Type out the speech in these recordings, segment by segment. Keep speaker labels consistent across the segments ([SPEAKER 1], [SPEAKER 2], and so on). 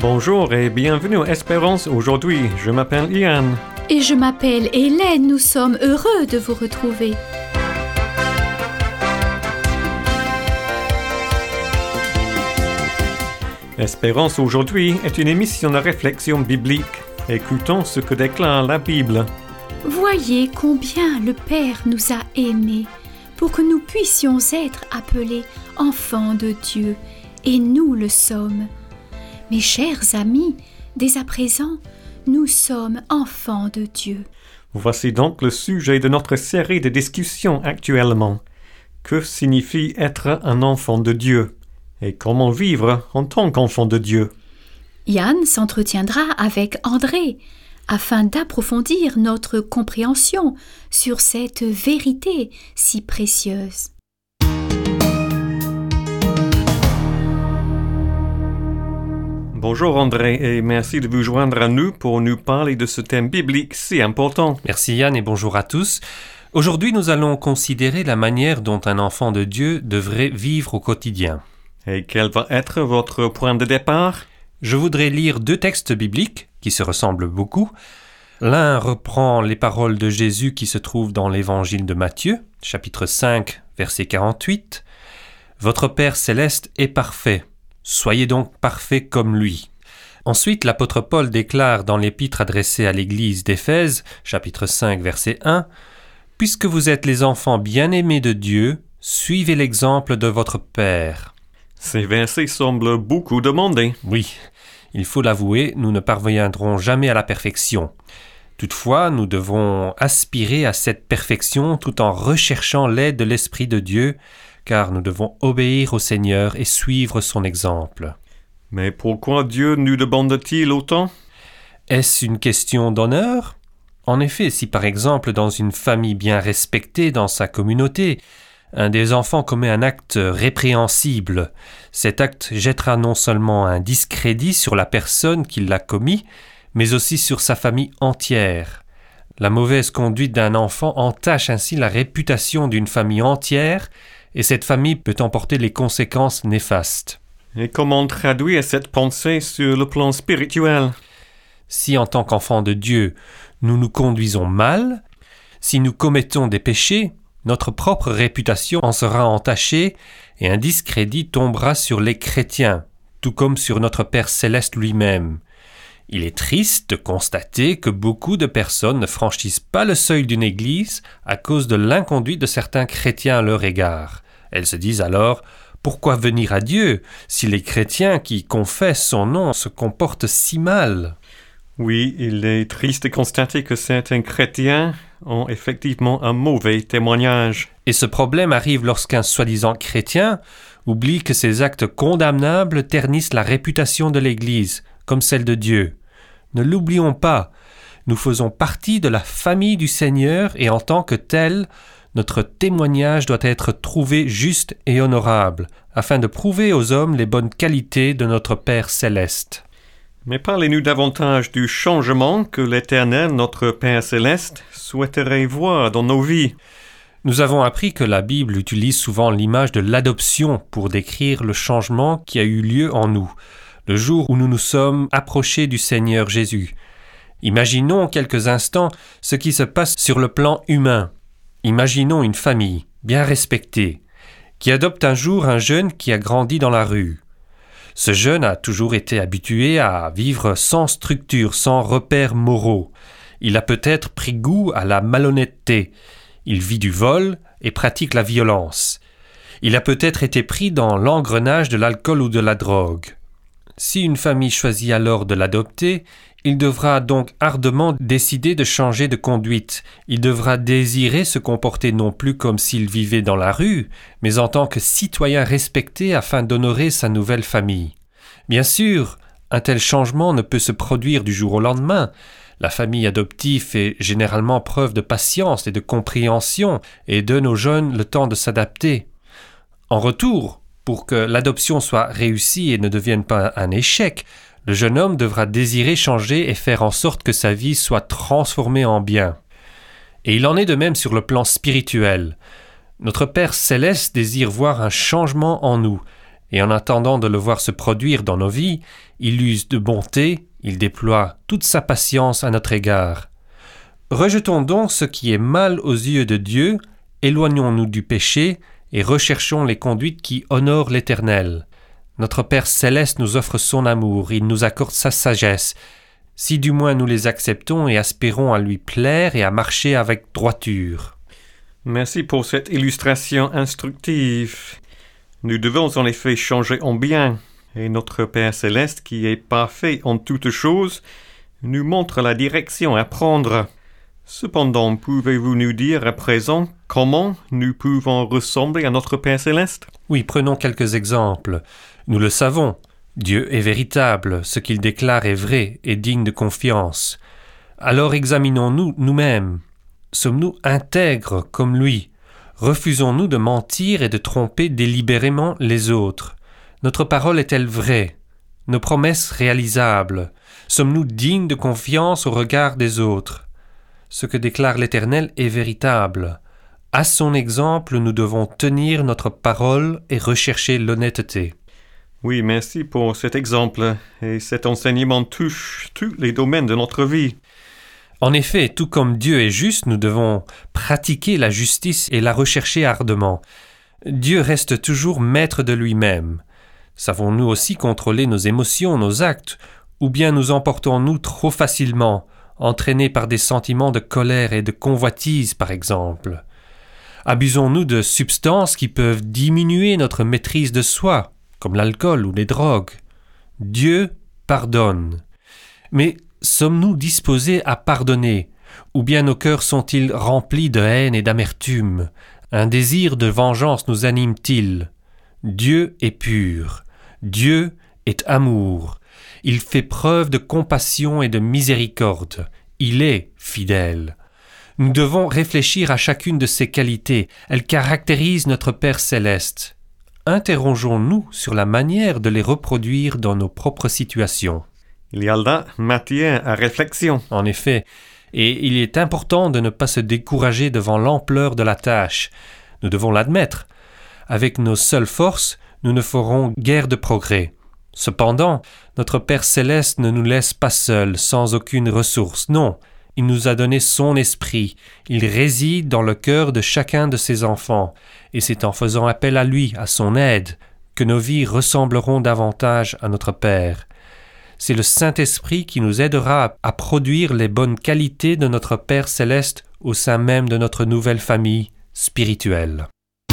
[SPEAKER 1] Bonjour et bienvenue à Espérance aujourd'hui. Je m'appelle Ian.
[SPEAKER 2] Et je m'appelle Hélène. Nous sommes heureux de vous retrouver.
[SPEAKER 1] Espérance aujourd'hui est une émission de réflexion biblique. Écoutons ce que déclare la Bible.
[SPEAKER 2] Voyez combien le Père nous a aimés pour que nous puissions être appelés enfants de Dieu, et nous le sommes. Mes chers amis, dès à présent, nous sommes enfants de Dieu.
[SPEAKER 1] Voici donc le sujet de notre série de discussions actuellement. Que signifie être un enfant de Dieu? Et comment vivre en tant qu'enfant de Dieu?
[SPEAKER 2] Yann s'entretiendra avec André afin d'approfondir notre compréhension sur cette vérité si précieuse.
[SPEAKER 1] Bonjour André et merci de vous joindre à nous pour nous parler de ce thème biblique si important.
[SPEAKER 3] Merci Yann et bonjour à tous. Aujourd'hui, nous allons considérer la manière dont un enfant de Dieu devrait vivre au quotidien.
[SPEAKER 1] Et quel va être votre point de départ?
[SPEAKER 3] Je voudrais lire 2 textes bibliques qui se ressemblent beaucoup. L'un reprend les paroles de Jésus qui se trouvent dans l'évangile de Matthieu, chapitre 5, verset 48. « Votre Père céleste est parfait. Soyez donc parfaits comme lui. » Ensuite, l'apôtre Paul déclare dans l'épître adressée à l'église d'Éphèse, chapitre 5, verset 1, « Puisque vous êtes les enfants bien-aimés de Dieu, suivez l'exemple de votre Père. »
[SPEAKER 1] Ces versets semblent beaucoup demander.
[SPEAKER 3] Oui, il faut l'avouer, nous ne parviendrons jamais à la perfection. Toutefois, nous devons aspirer à cette perfection tout en recherchant l'aide de l'Esprit de Dieu, car nous devons obéir au Seigneur et suivre son exemple.
[SPEAKER 1] Mais pourquoi Dieu nous demande-t-il autant?
[SPEAKER 3] Est-ce une question d'honneur? En effet, si par exemple dans une famille bien respectée dans sa communauté, un des enfants commet un acte répréhensible, cet acte jettera non seulement un discrédit sur la personne qui l'a commis, mais aussi sur sa famille entière. La mauvaise conduite d'un enfant entache ainsi la réputation d'une famille entière, et cette famille peut en porter les conséquences néfastes.
[SPEAKER 1] Et comment traduire cette pensée sur le plan spirituel?
[SPEAKER 3] Si en tant qu'enfants de Dieu, nous nous conduisons mal, si nous commettons des péchés, notre propre réputation en sera entachée et un discrédit tombera sur les chrétiens, tout comme sur notre Père céleste lui-même. Il est triste de constater que beaucoup de personnes ne franchissent pas le seuil d'une église à cause de l'inconduite de certains chrétiens à leur égard. Elles se disent alors « Pourquoi venir à Dieu si les chrétiens qui confessent son nom se comportent si mal ?»
[SPEAKER 1] Oui, il est triste de constater que certains chrétiens ont effectivement un mauvais témoignage.
[SPEAKER 3] Et ce problème arrive lorsqu'un soi-disant chrétien oublie que ses actes condamnables ternissent la réputation de l'Église, comme celle de Dieu. Ne l'oublions pas, nous faisons partie de la famille du Seigneur et en tant que tel, notre témoignage doit être trouvé juste et honorable, afin de prouver aux hommes les bonnes qualités de notre Père céleste.
[SPEAKER 1] Mais parlez-nous davantage du changement que l'Éternel, notre Père céleste, souhaiterait voir dans nos vies.
[SPEAKER 3] Nous avons appris que la Bible utilise souvent l'image de l'adoption pour décrire le changement qui a eu lieu en nous, le jour où nous nous sommes approchés du Seigneur Jésus. Imaginons quelques instants ce qui se passe sur le plan humain. Imaginons une famille, bien respectée, qui adopte un jour un jeune qui a grandi dans la rue. Ce jeune a toujours été habitué à vivre sans structure, sans repères moraux. Il a peut-être pris goût à la malhonnêteté. Il vit du vol et pratique la violence. Il a peut-être été pris dans l'engrenage de l'alcool ou de la drogue. Si une famille choisit alors de l'adopter, il devra donc ardemment décider de changer de conduite. Il devra désirer se comporter non plus comme s'il vivait dans la rue, mais en tant que citoyen respecté afin d'honorer sa nouvelle famille. Bien sûr, un tel changement ne peut se produire du jour au lendemain. La famille adoptive fait généralement preuve de patience et de compréhension et donne aux jeunes le temps de s'adapter. En retour, pour que l'adoption soit réussie et ne devienne pas un échec, le jeune homme devra désirer changer et faire en sorte que sa vie soit transformée en bien. Et il en est de même sur le plan spirituel. Notre Père céleste désire voir un changement en nous, et en attendant de le voir se produire dans nos vies, il use de bonté, il déploie toute sa patience à notre égard. Rejetons donc ce qui est mal aux yeux de Dieu, éloignons-nous du péché et recherchons les conduites qui honorent l'Éternel. Notre Père céleste nous offre son amour, il nous accorde sa sagesse. Si du moins nous les acceptons et aspirons à lui plaire et à marcher avec droiture.
[SPEAKER 1] Merci pour cette illustration instructive. Nous devons en effet changer en bien, et notre Père céleste, qui est parfait en toutes choses, nous montre la direction à prendre. Cependant, pouvez-vous nous dire à présent comment nous pouvons ressembler à notre Père céleste?
[SPEAKER 3] Oui, prenons quelques exemples. Nous le savons, Dieu est véritable, ce qu'il déclare est vrai et digne de confiance. Alors examinons-nous nous-mêmes. Sommes-nous intègres comme lui? Refusons-nous de mentir et de tromper délibérément les autres? Notre parole est-elle vraie? Nos promesses réalisables? Sommes-nous dignes de confiance au regard des autres? Ce que déclare l'Éternel est véritable. À son exemple, nous devons tenir notre parole et rechercher l'honnêteté.
[SPEAKER 1] Oui, merci pour cet exemple, et cet enseignement touche tous les domaines de notre vie.
[SPEAKER 3] En effet, tout comme Dieu est juste, nous devons pratiquer la justice et la rechercher ardemment. Dieu reste toujours maître de lui-même. Savons-nous aussi contrôler nos émotions, nos actes, ou bien nous emportons-nous trop facilement, entraînés par des sentiments de colère et de convoitise, par exemple? Abusons-nous de substances qui peuvent diminuer notre maîtrise de soi, comme l'alcool ou les drogues? Dieu pardonne. Mais sommes-nous disposés à pardonner, ou bien nos cœurs sont-ils remplis de haine et d'amertume? Un désir de vengeance nous anime-t-il? Dieu est pur. Dieu est amour. Il fait preuve de compassion et de miséricorde. Il est fidèle. Nous devons réfléchir à chacune de ces qualités. Elles caractérisent notre Père céleste. Interrogeons-nous sur la manière de les reproduire dans nos propres situations.
[SPEAKER 1] Il y a là matière à réflexion.
[SPEAKER 3] En effet, et il est important de ne pas se décourager devant l'ampleur de la tâche. Nous devons l'admettre. Avec nos seules forces, nous ne ferons guère de progrès. Cependant, notre Père céleste ne nous laisse pas seuls, sans aucune ressource. Non, il nous a donné son esprit. Il réside dans le cœur de chacun de ses enfants. Et c'est en faisant appel à lui, à son aide, que nos vies ressembleront davantage à notre Père. C'est le Saint-Esprit qui nous aidera à produire les bonnes qualités de notre Père céleste au sein même de notre nouvelle famille spirituelle.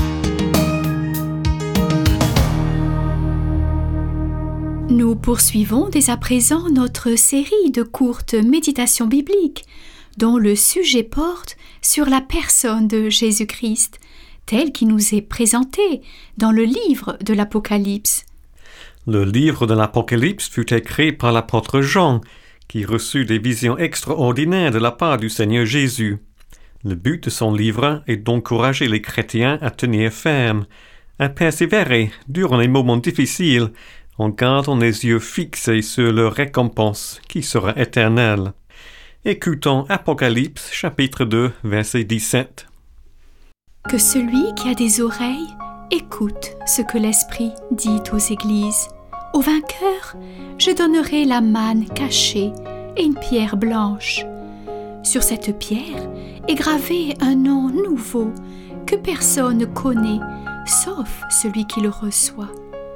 [SPEAKER 2] Nous poursuivons dès à présent notre série de courtes méditations bibliques dont le sujet porte sur la personne de Jésus-Christ, tel qu'il nous est présenté dans le livre de l'Apocalypse.
[SPEAKER 1] Le livre de l'Apocalypse fut écrit par l'apôtre Jean, qui reçut des visions extraordinaires de la part du Seigneur Jésus. Le but de son livre est d'encourager les chrétiens à tenir ferme, à persévérer durant les moments difficiles, en gardant les yeux fixés sur leur récompense, qui sera éternelle. Écoutons Apocalypse, chapitre 2, verset 17.
[SPEAKER 2] Que celui qui a des oreilles écoute ce que l'Esprit dit aux églises. Au vainqueur, je donnerai la manne cachée et une pierre blanche. Sur cette pierre est gravé un nom nouveau que personne ne connaît, sauf celui qui le reçoit.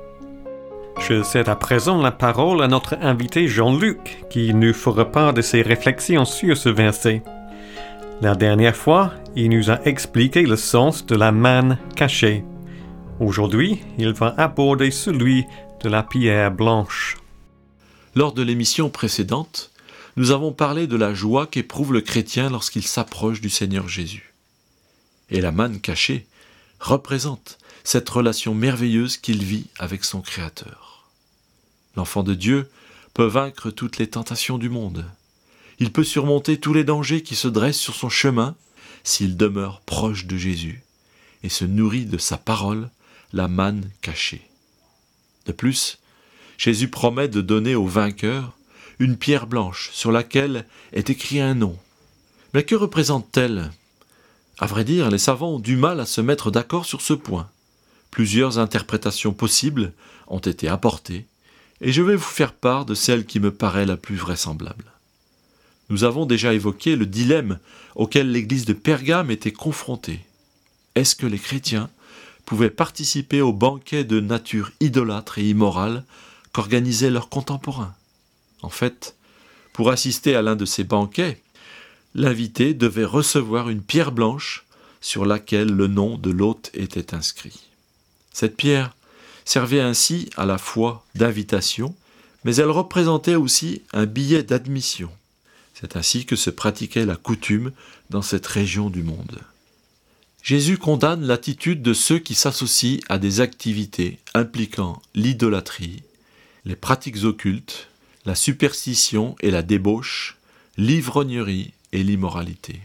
[SPEAKER 1] Je cède à présent la parole à notre invité Jean-Luc, qui nous fera part de ses réflexions sur ce verset. La dernière fois, il nous a expliqué le sens de la manne cachée. Aujourd'hui, il va aborder celui de la pierre blanche.
[SPEAKER 4] Lors de l'émission précédente, nous avons parlé de la joie qu'éprouve le chrétien lorsqu'il s'approche du Seigneur Jésus. Et la manne cachée représente cette relation merveilleuse qu'il vit avec son Créateur. L'enfant de Dieu peut vaincre toutes les tentations du monde. Il peut surmonter tous les dangers qui se dressent sur son chemin s'il demeure proche de Jésus et se nourrit de sa parole, la manne cachée. De plus, Jésus promet de donner au vainqueur une pierre blanche sur laquelle est écrit un nom. Mais que représente-t-elle ? À vrai dire, les savants ont du mal à se mettre d'accord sur ce point. Plusieurs interprétations possibles ont été apportées, et je vais vous faire part de celle qui me paraît la plus vraisemblable. Nous avons déjà évoqué le dilemme auquel l'église de Pergame était confrontée. Est-ce que les chrétiens pouvaient participer au banquet de nature idolâtre et immorale qu'organisaient leurs contemporains? En fait, pour assister à l'un de ces banquets, l'invité devait recevoir une pierre blanche sur laquelle le nom de l'hôte était inscrit. Cette pierre servait ainsi à la fois d'invitation, mais elle représentait aussi un billet d'admission. C'est ainsi que se pratiquait la coutume dans cette région du monde. Jésus condamne l'attitude de ceux qui s'associent à des activités impliquant l'idolâtrie, les pratiques occultes, la superstition et la débauche, l'ivrognerie et l'immoralité.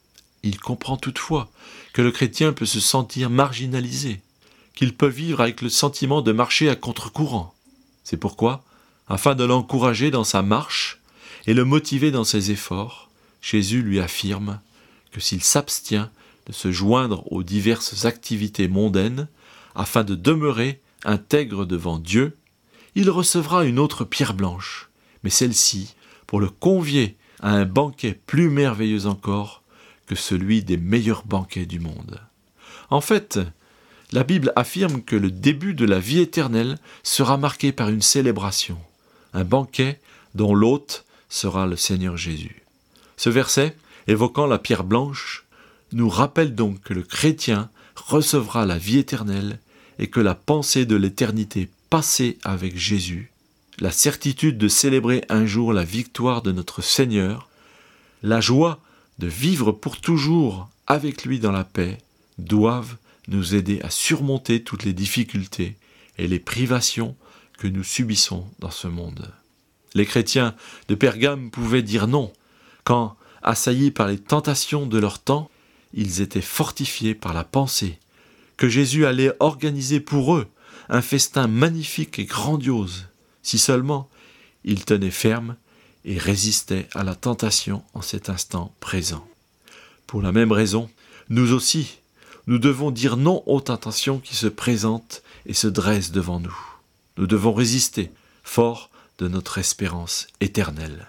[SPEAKER 4] Il comprend toutefois que le chrétien peut se sentir marginalisé, qu'il peut vivre avec le sentiment de marcher à contre-courant. C'est pourquoi, afin de l'encourager dans sa marche et le motiver dans ses efforts, Jésus lui affirme que s'il s'abstient de se joindre aux diverses activités mondaines afin de demeurer intègre devant Dieu, il recevra une autre pierre blanche, mais celle-ci pour le convier à un banquet plus merveilleux encore que celui des meilleurs banquets du monde. En fait, la Bible affirme que le début de la vie éternelle sera marqué par une célébration, un banquet dont l'hôte sera le Seigneur Jésus. Ce verset, évoquant la pierre blanche, nous rappelle donc que le chrétien recevra la vie éternelle et que la pensée de l'éternité passée avec Jésus, la certitude de célébrer un jour la victoire de notre Seigneur, la joie de vivre pour toujours avec lui dans la paix, doivent nous aider à surmonter toutes les difficultés et les privations que nous subissons dans ce monde. Les chrétiens de Pergame pouvaient dire non, quand, assaillis par les tentations de leur temps, ils étaient fortifiés par la pensée que Jésus allait organiser pour eux un festin magnifique et grandiose, si seulement ils tenaient ferme et résistaient à la tentation en cet instant présent. Pour la même raison, nous aussi, nous devons dire non aux tentations qui se présentent et se dressent devant nous. Nous devons résister, forts de notre espérance éternelle.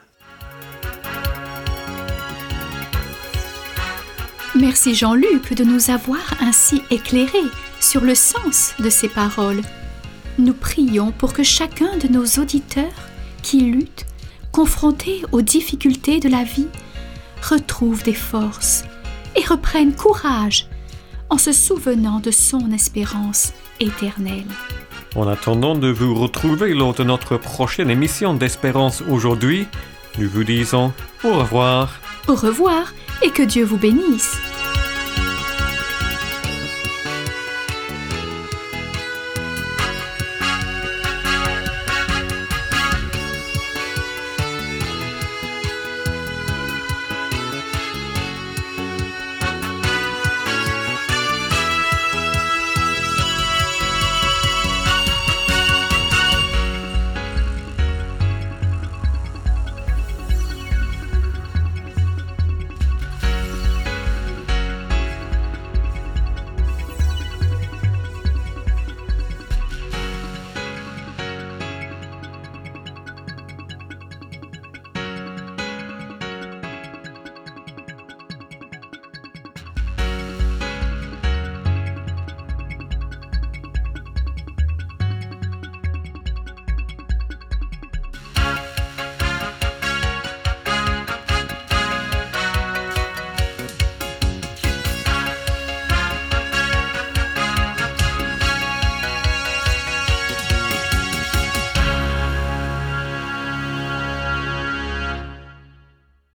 [SPEAKER 2] Merci Jean-Luc de nous avoir ainsi éclairés sur le sens de ces paroles. Nous prions pour que chacun de nos auditeurs qui luttent, confrontés aux difficultés de la vie, retrouve des forces et reprenne courage en se souvenant de son espérance éternelle.
[SPEAKER 1] En attendant de vous retrouver lors de notre prochaine émission d'Espérance aujourd'hui, nous vous disons au revoir.
[SPEAKER 2] Au revoir et que Dieu vous bénisse.